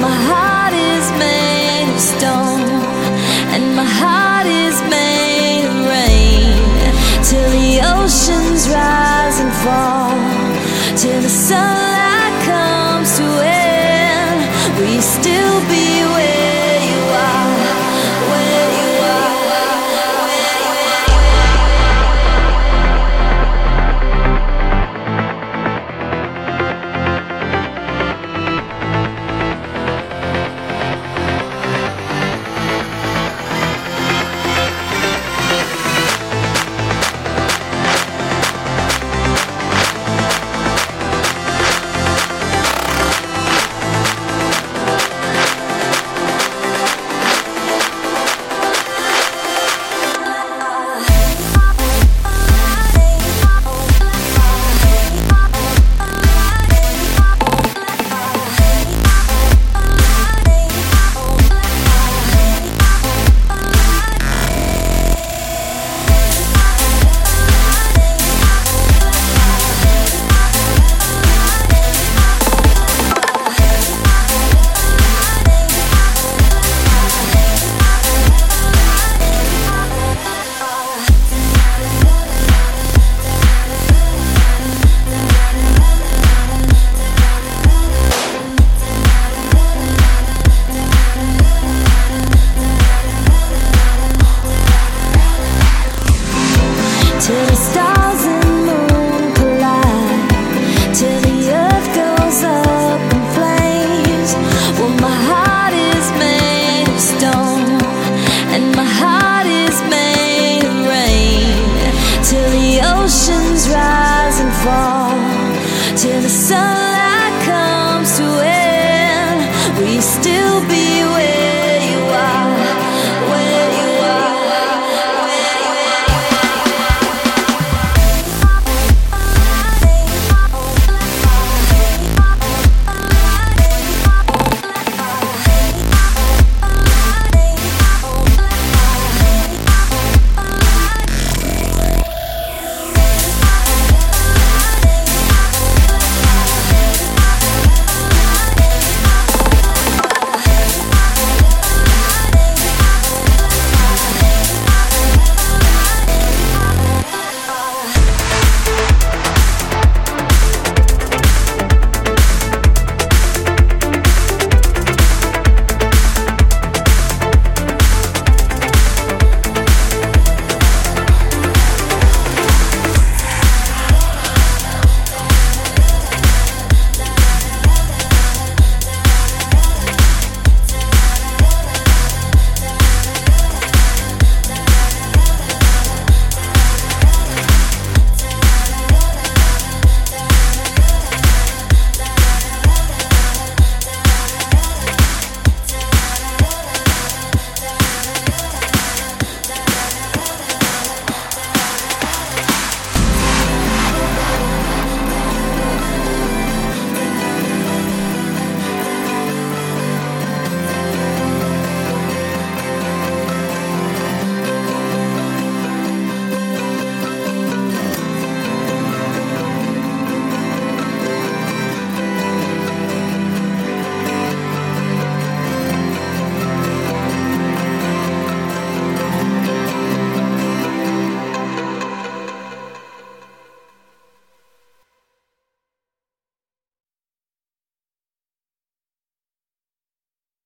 my heart is made of stone, and my heart is made of rain. Till the oceans rise and fall, till the sunlight comes to end. Will you still be where you are, where you are, where you are? Till the stars and moon collide, till the earth goes up in flames. Well, my heart is made of stone, and my heart is made of rain. Till the oceans rise and fall, till the sunlight comes to end. Will you still be